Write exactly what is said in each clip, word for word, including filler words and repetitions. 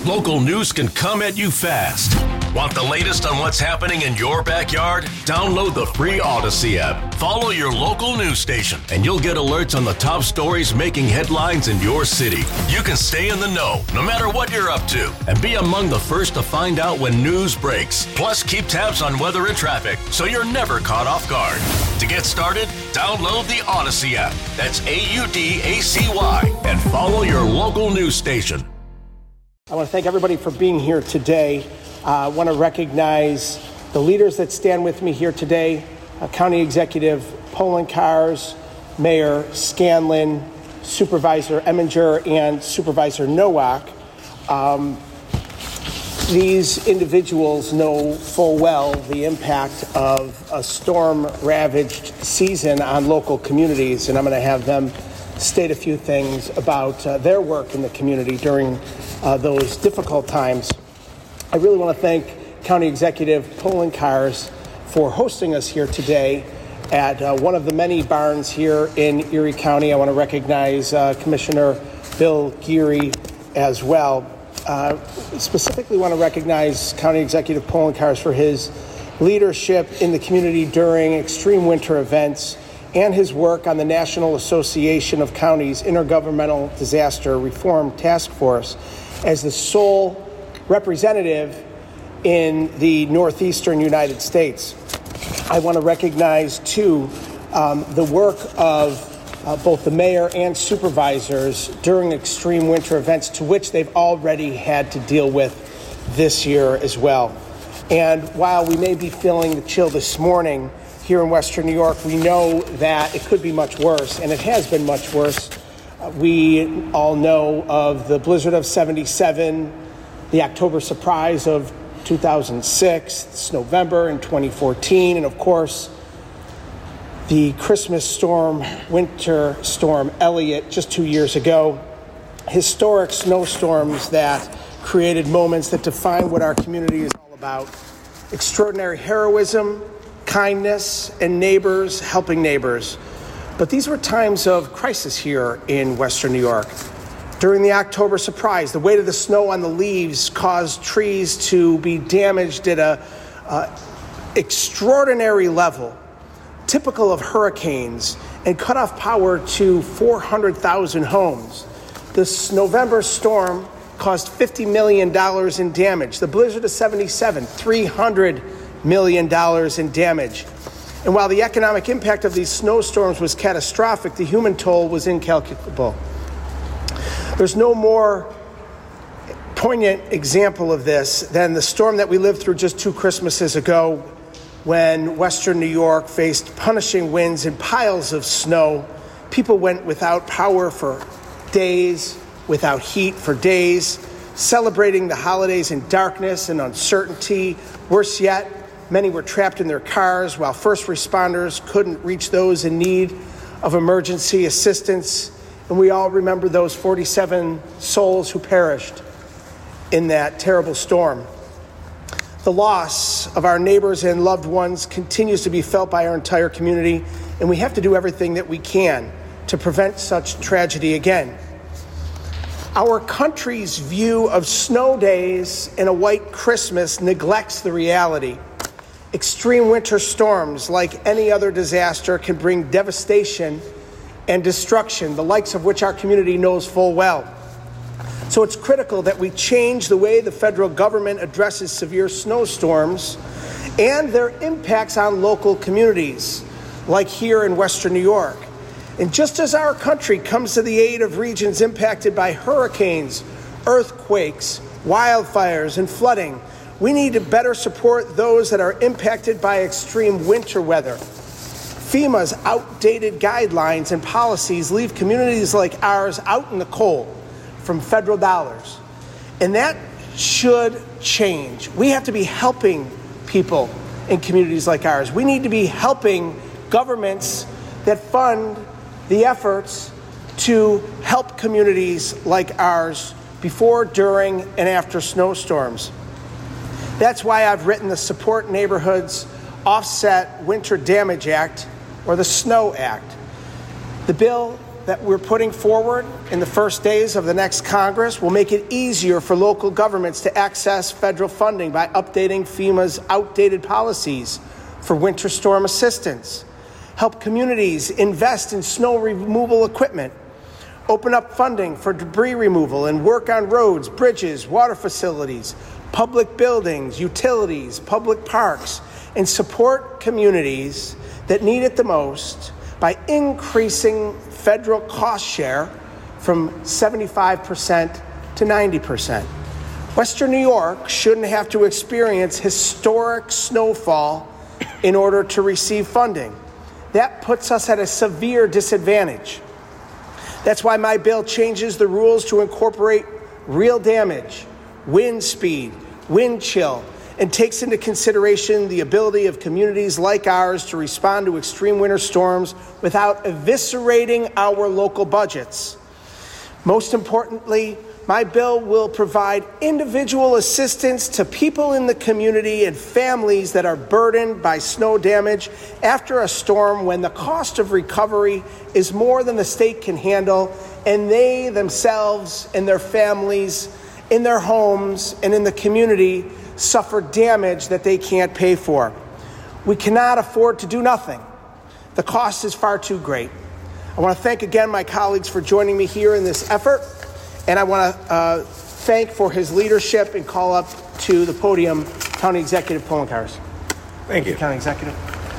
Local news can come at you fast. Want the latest on what's happening in your backyard? Download the free Odyssey app. Follow your local news station, and you'll get alerts on the top stories making headlines in your city. You can stay in the know, no matter what you're up to, and be among the first to find out when news breaks. Plus, keep tabs on weather and traffic, so you're never caught off guard. To get started, download the Odyssey app. That's A U D A C Y, and follow your local news station. I want to thank everybody for being here today. I uh, want to recognize the leaders that stand with me here today. Uh, County Executive Poloncarz, Mayor Scanlon, Supervisor Eminger, and Supervisor Nowak. Um, these individuals know full well the impact of a storm-ravaged season on local communities, and I'm going to have them state a few things about uh, their work in the community during uh, those difficult times. I really want to thank County Executive Poloncarz for hosting us here today at uh, one of the many barns here in Erie County. I want to recognize uh, Commissioner Bill Geary as well. Uh, specifically want to recognize County Executive Poloncarz for his leadership in the community during extreme winter events and his work on the National Association of Counties Intergovernmental Disaster Reform Task Force as the sole representative in the northeastern United States. I want to recognize, too, um, the work of uh, both the mayor and supervisors during extreme winter events to which they've already had to deal with this year as well. And while we may be feeling the chill this morning here in Western New York, we know that it could be much worse, and it has been much worse. Uh, we all know of the blizzard of seventy-seven, the October surprise of two thousand six, this November in twenty fourteen, and of course, the Christmas storm, winter storm Elliott just two years ago. Historic snowstorms that created moments that define what our community is all about. Extraordinary heroism, kindness, and neighbors helping neighbors. But these were times of crisis here in Western New York. During the October surprise, the weight of the snow on the leaves caused trees to be damaged at a uh, extraordinary level, typical of hurricanes, and cut off power to four hundred thousand homes. This November storm caused fifty million dollars in damage. The blizzard of seventy-seven, three hundred million dollars in damage. And while the economic impact of these snowstorms was catastrophic, the human toll was incalculable. There's no more poignant example of this than the storm that we lived through just two Christmases ago when Western New York faced punishing winds and piles of snow. People went without power for days, without heat for days, celebrating the holidays in darkness and uncertainty. Worse yet, many were trapped in their cars while first responders couldn't reach those in need of emergency assistance. And we all remember those forty-seven souls who perished in that terrible storm. The loss of our neighbors and loved ones continues to be felt by our entire community, and we have to do everything that we can to prevent such tragedy again. Our country's view of snow days and a white Christmas neglects the reality. Extreme winter storms, like any other disaster, can bring devastation and destruction, the likes of which our community knows full well. So it's critical that we change the way the federal government addresses severe snowstorms and their impacts on local communities, like here in Western New York. And just as our country comes to the aid of regions impacted by hurricanes, earthquakes, wildfires, and flooding, we need to better support those that are impacted by extreme winter weather. FEMA's outdated guidelines and policies leave communities like ours out in the cold from federal dollars. And that should change. We have to be helping people in communities like ours. We need to be helping governments that fund the efforts to help communities like ours before, during, and after snowstorms. That's why I've written the Support Neighborhoods Offset Winter Damage Act, or the SNOW Act. The bill that we're putting forward in the first days of the next Congress will make it easier for local governments to access federal funding by updating FEMA's outdated policies for winter storm assistance, help communities invest in snow removal equipment, open up funding for debris removal and work on roads, bridges, water facilities, public buildings, utilities, public parks, and support communities that need it the most by increasing federal cost share from seventy-five percent to ninety percent. Western New York shouldn't have to experience historic snowfall in order to receive funding. That puts us at a severe disadvantage. That's why my bill changes the rules to incorporate real damage, wind speed, wind chill, and takes into consideration the ability of communities like ours to respond to extreme winter storms without eviscerating our local budgets. Most importantly, my bill will provide individual assistance to people in the community and families that are burdened by snow damage after a storm when the cost of recovery is more than the state can handle, and they themselves and their families in their homes and in the community suffer damage that they can't pay for. We cannot afford to do nothing. The cost is far too great. I want to thank again my colleagues for joining me here in this effort, and I want to uh, thank for his leadership and call up to the podium County Executive Poloncarz. Thank you. County Executive.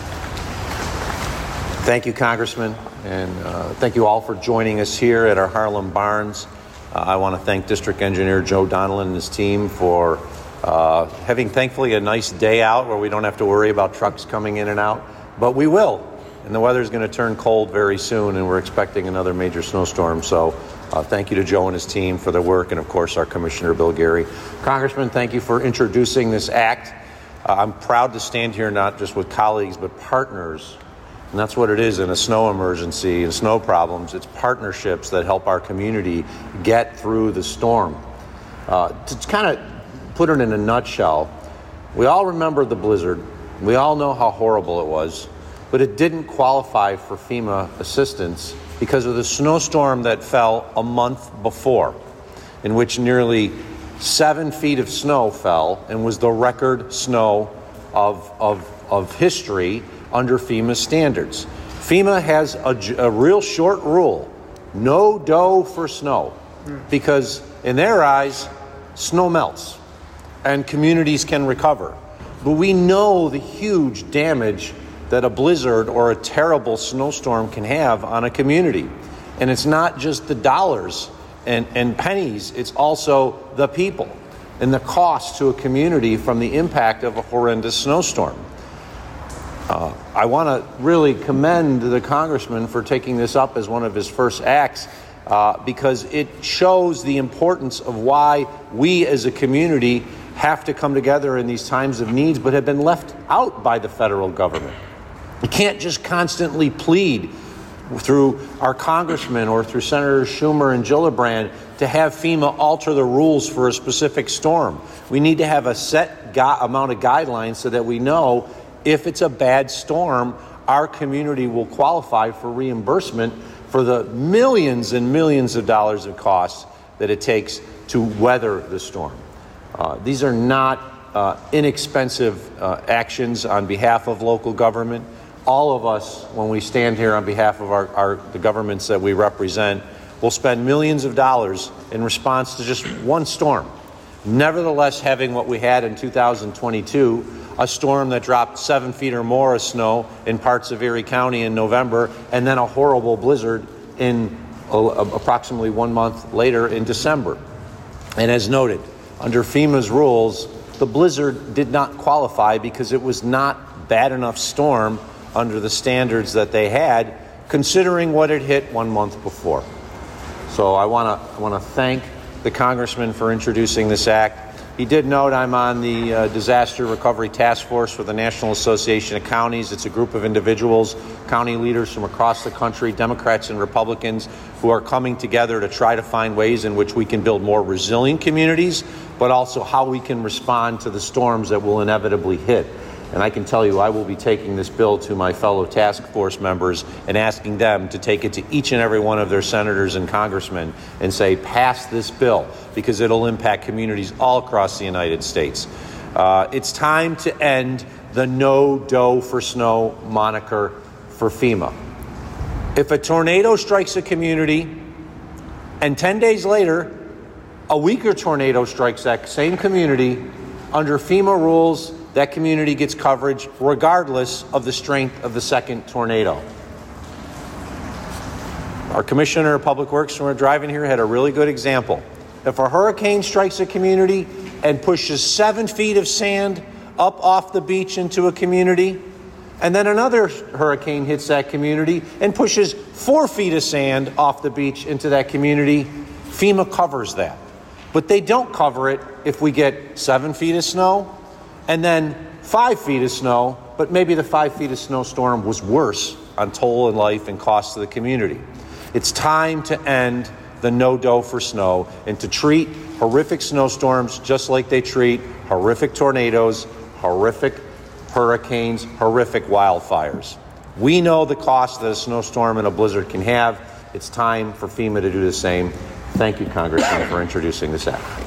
Thank you, Congressman, and uh, thank you all for joining us here at our Harlem Barns. Uh, I want to thank District Engineer Joe Donnellan and his team for uh, having, thankfully, a nice day out where we don't have to worry about trucks coming in and out, but we will. And the weather is going to turn cold very soon, and we're expecting another major snowstorm. So uh, thank you to Joe and his team for their work, and of course our Commissioner Bill Geary. Congressman, thank you for introducing this act. Uh, I'm proud to stand here not just with colleagues, but partners. And that's what it is in a snow emergency and snow problems. It's partnerships that help our community get through the storm. Uh, to kind of put it in a nutshell, we all remember the blizzard. We all know how horrible it was. But it didn't qualify for FEMA assistance because of the snowstorm that fell a month before, in which nearly seven feet of snow fell and was the record snow of, of, of history under FEMA standards. FEMA has a, a real short rule, no dough for snow, because in their eyes, snow melts and communities can recover. But we know the huge damage that a blizzard or a terrible snowstorm can have on a community. And it's not just the dollars and, and pennies, it's also the people and the cost to a community from the impact of a horrendous snowstorm. Uh, I want to really commend the Congressman for taking this up as one of his first acts uh, because it shows the importance of why we as a community have to come together in these times of needs but have been left out by the federal government. We can't just constantly plead through our congressmen or through Senators Schumer and Gillibrand to have FEMA alter the rules for a specific storm. We need to have a set gu- amount of guidelines so that we know if it's a bad storm, our community will qualify for reimbursement for the millions and millions of dollars of costs that it takes to weather the storm. Uh, these are not uh, inexpensive uh, actions on behalf of local government. All of us, when we stand here on behalf of our, our the governments that we represent, will spend millions of dollars in response to just one storm. Nevertheless, having what we had in two thousand twenty-two, a storm that dropped seven feet or more of snow in parts of Erie County in November, and then a horrible blizzard in uh, approximately one month later in December. And as noted, under FEMA's rules, the blizzard did not qualify because it was not bad enough storm under the standards that they had, considering what had hit one month before. So I want to I want to thank the Congressman for introducing this act. He did note I'm on the uh, Disaster Recovery Task Force for the National Association of Counties. It's a group of individuals, county leaders from across the country, Democrats and Republicans, who are coming together to try to find ways in which we can build more resilient communities, but also how we can respond to the storms that will inevitably hit. And I can tell you I will be taking this bill to my fellow task force members and asking them to take it to each and every one of their senators and congressmen and say, pass this bill, because it'll impact communities all across the United States. Uh, it's time to end the no dough for snow moniker for FEMA. If a tornado strikes a community and ten days later, a weaker tornado strikes that same community, under FEMA rules, that community gets coverage regardless of the strength of the second tornado. Our Commissioner of Public Works, when we were driving here, had a really good example. If a hurricane strikes a community and pushes seven feet of sand up off the beach into a community, and then another hurricane hits that community and pushes four feet of sand off the beach into that community, FEMA covers that. But they don't cover it if we get seven feet of snow and then five feet of snow, but maybe the five feet of snowstorm was worse on toll and life and cost to the community. It's time to end the no dough for snow and to treat horrific snowstorms just like they treat horrific tornadoes, horrific hurricanes, horrific wildfires. We know the cost that a snowstorm and a blizzard can have. It's time for FEMA to do the same. Thank you, Congressman, for introducing this act.